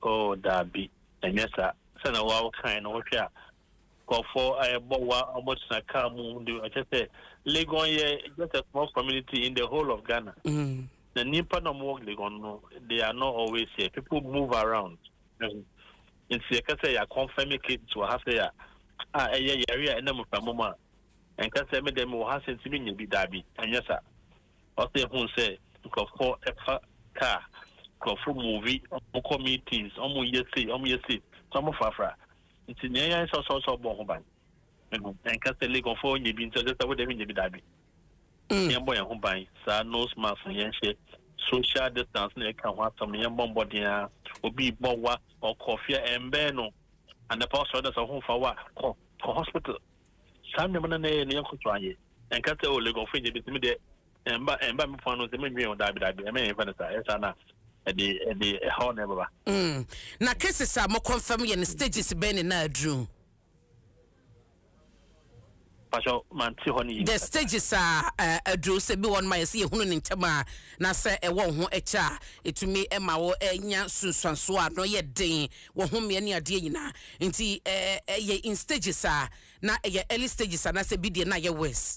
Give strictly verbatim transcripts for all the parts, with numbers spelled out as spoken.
oh dabi enyesa sana wa kind no hwe a go for a bowa almost na kamu do I just say Legon here just a small community in the whole of Ghana. Mm. The nipa no more Legon no they are not always here. People move around. In say say ya confirm kids to have say ah eh area na mo pamoma and can say me dem wo ha sentimi nya bi dabi enyesa o say hu say go for a car go for movie or committees or mo yesi or mo yesi some fafra nti ne yan so so so bo ho ban en ka se le go for nya bi nti so we dem nya bi dabi yan bo yan ho ban sa nose mask yan she social distance na ka ho atom yan bo mbodin a obi bowa or coffee embe no and the pastor does a home for what ko hospital sam ne na ne ne ko twaye en ka se o le go for nya bi timi de emba emba me fano se me nwi o dabi dabi e me en fa na sa esa na edi edi how never mm na cases are mo confirm ye stages ben na adru pasho man ti honi the stages are adru se bi won my se ehunu ni ntema na se e wo ho echa etumi e ma wo enya sunsanso a no ye den wo ho me ne ade nyina nti eh ye in stages are na ye early stages are na se bi de na ye worse.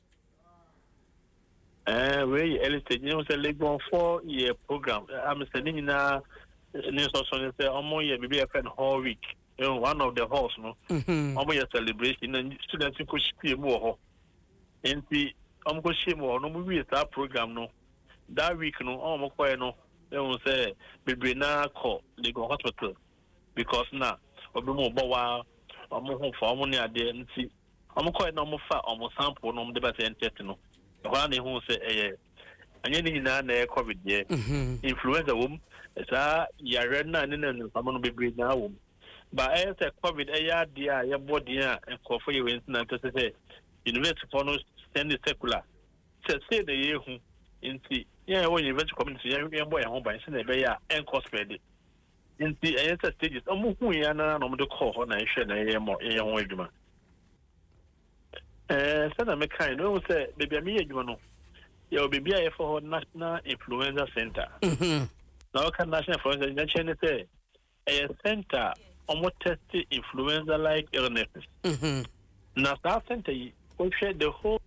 Eh, we early stage, you know, say Legon four year program. I'm saying na news also say omo year maybe a friend whole week. You know, one of the halls, no. Omo year celebration and students go share more. And the omo go share more. No, we start program no. That week no, omo ko no. They will say baby na call Legon hospital because na obi mo bawa omo ho for omo ni ade nti omo ko no omo fa omo sample no omo de ba say test no. One who say eh anya ni na na covid ye influenza wom sa yare na ne na no bebre na wom ba eh say covid eh ya dia ye body a enkofo ye wen na to say university for no send secular say say the ye hu nti ye wo university community ye boy ho ban say na be ya enco spread nti eh say stages omo hu ya na no mo de call ho na hwe na ye mo ye ho adwuma. Eh, sana me kind no say baby me adwuma no ya baby a for National Influenza Center. Mhm. Now can National Influenza na chene say a center omo test influenza like illnesses. Mhm. Na that center we share the whole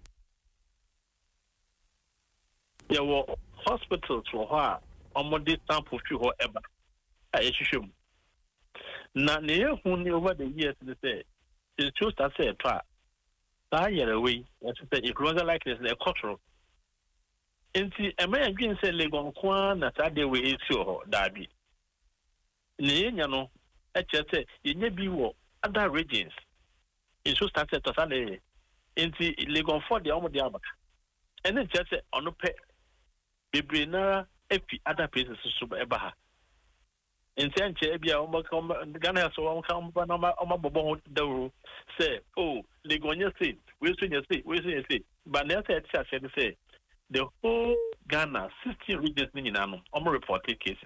ya wo hospitals for her omo this sample fi ho eba a ehwehwem. Na ne hu ni over the years they say it's just that say pa that year away, as I said, influenza like this, they're cultural. And see, a man again said, Legon Kwan, that I did with issue, Darby. Niano, I just said, you may be war, other regions. It should start at Sunday. And see, Legon for the Alma Diabak. And then just said, on the pet, Bibrina, every other places to super Ebaha. In Sanche, Ghana, so I'm come on my bobo the say, oh, Legonia say, we'll see you say, we'll see you say. But now said, say, the whole Ghana, sixteen regions in Nano, almost reported cases.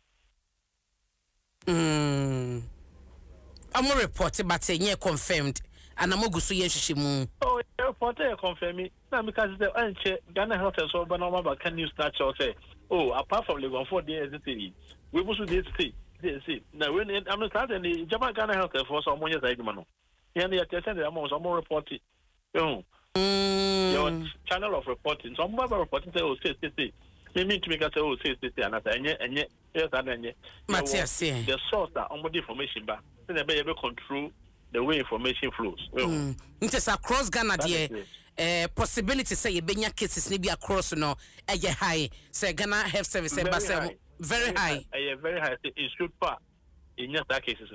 Mm. I'm reported, but say, confirmed. And I'm going to see you. Oh, reported confirm now because the Ghana Health and so, but no matter can you snatch or say, oh, apart from Legon four days, we also did say. See, now when I'm not starting the Japan Ghana Health for some years, I do. Yeah, they are sending them some more reporting. You your channel of reporting. Some more reporting say, oh, say, say, say. They mean to make us say, oh, say, say, say, and I say, and yet, and yet, yes, and yet, Matthias, the source that on the information, but then they be able to control the way information flows. Mm. It is across Ghana, dear. Uh, possibility say you bring cases maybe across no a high say Ghana Health Service very high. Very, very high. high. Very high. It should part in just that cases.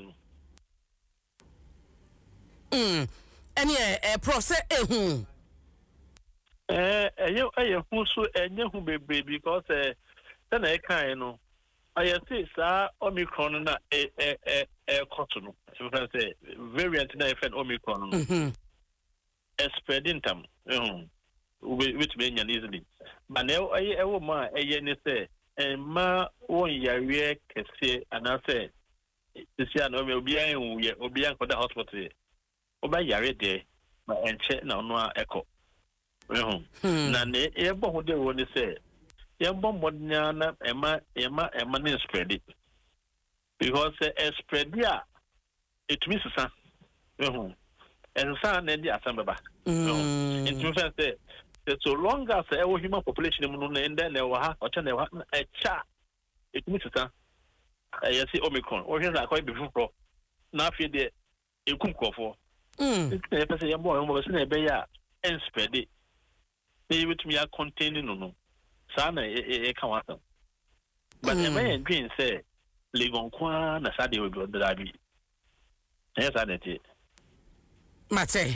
Mm. And yeah, uh, process eh who? Eh, eh, eh, who so eh, who baby because eh, then I can know. I say sir, Omicron na eh eh eh eh cotton. So I say variant na effect Omicron. Mhm. Spreading them. Um, which means easily. But now I I will ma eh ne say and ma one yare kese and I say this year no me obi an we obi an for the hospital. Oba yare there but enche na no echo. Um, na ne e bo ho de wo ne say ye bo modnya na ema ema ema ne spread it. because a spread ya it means sa ehun and sa na di asambaba it means say so long as a human population mu no and then e wa ha o cha na e cha it means sa I see Omicron or here quite before na afie de ekum krofo mm e pese ye boy mo se na be ya en spread it they with me are containing no no sa na e ka wa but e may green say legon kwa na sa de we bi o da bi yes anete mate